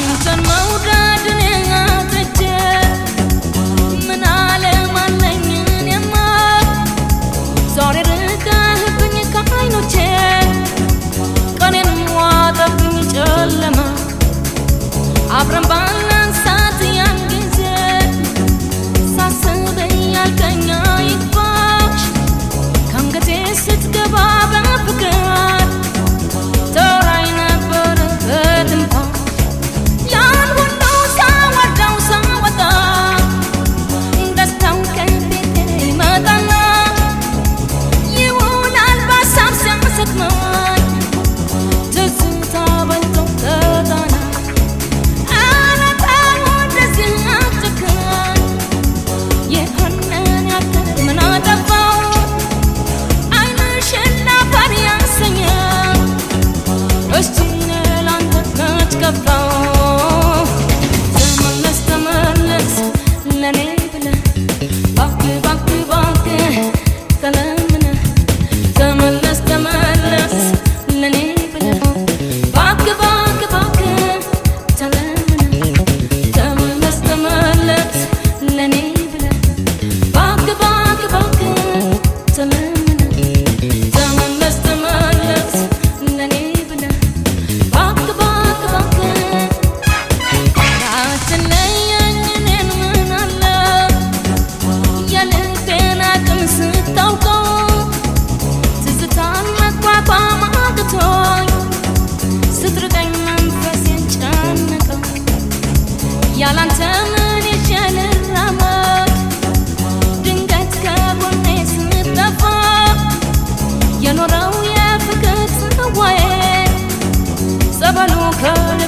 አንተን መውደድን ያትቼ ምን ዓለም አለኝ እኔማ ዛሬ ርቀህብኝ ከዓይኖቼ ቀኔን ዋጠብኝ ጨለማ አብረን ባለን ሰዓት ያን ጊዜ ሳስበኝ ያልከኝ አይባሽ ከአንገቴ ስትገባ በፍቅር ተወራኝ ነበር በትንፋሽ ያን ሁሉ ሳወርደው ሳወጣ ደስታው ከቤቴ ይመጣና ይውላል በሀሳብ ሲያሰክመኝ ትዝታ በልቶ ተጣና ያላንተ ምን ይችላል ድንገት ከጎኔ ስትጠፋ የኖረው የፍቅር ጽዋዬ ጸበሉ